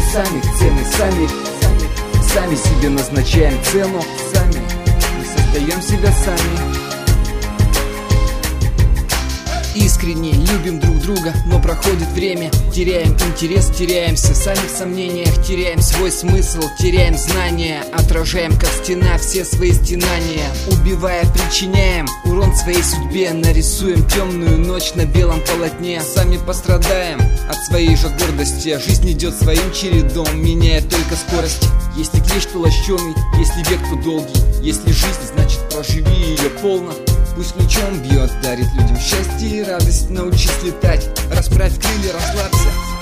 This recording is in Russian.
сами цены, сами себе назначаем цену, сами мы создаем себя сами. Искренне любим друг друга, но проходит время, теряем интерес, теряемся сами в сомнениях, теряем свой смысл, теряем знания, отражаем как стена все свои стенания, убивая, причиняем урон своей судьбе, нарисуем темную ночь на белом полотне, сами пострадаем от своей же гордости, жизнь идет своим чередом, меняя только скорость. Если клещ, то лощеный, если век, то долгий, если жизнь, значит проживи ее полно. Пусть ключом бьет, дарит людям счастье и радость, научись летать, расправь крылья, расслабься.